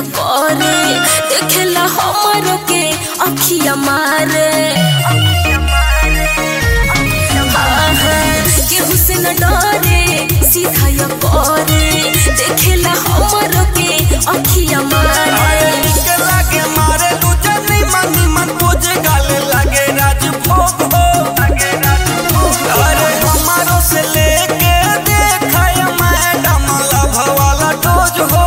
करे देखेला हमरो के अखिया मारे केहू से न डरे सीधा या करे देखेला हमरो के अखिया मारे लागे मारे तुझे नहीं मन बोझे गाले लागे राज भोग हो अरे हमारो से लेके देखा मैडम लभ वाला डोज हो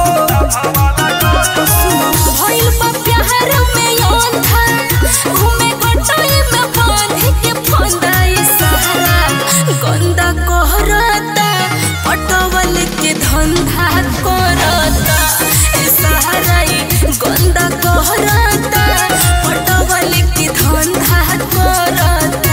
भइल बा प्यार में योंधा घूमे गोटाई में बांध के फंदाई सहारा गंदा कोहराता पटवल के धंधा करता ए सहाराई गंदा कोहराता पटवल के धंधा करता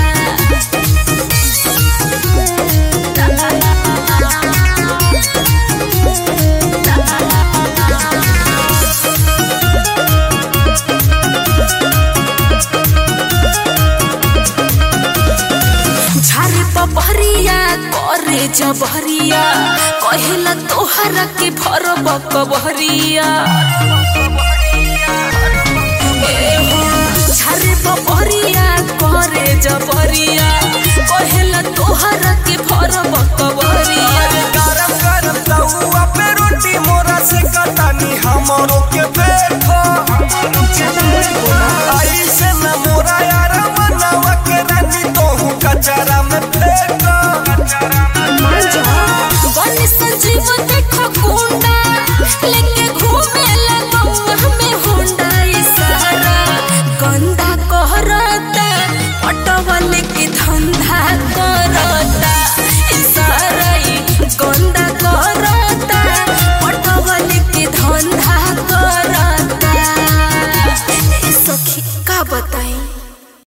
झारे पपहरिया करे जबहरिया कहेला तोहरा के भरब कबहरिया झारे पपहरिया करे जबहरिया कहेला तोहरा के भरब कबहरिया गरम गरम तहुआ पे रोटी मोरा से कतानी हमरो के बैठो आई से न मोरा यार मनवा के रानी तोहू कचरा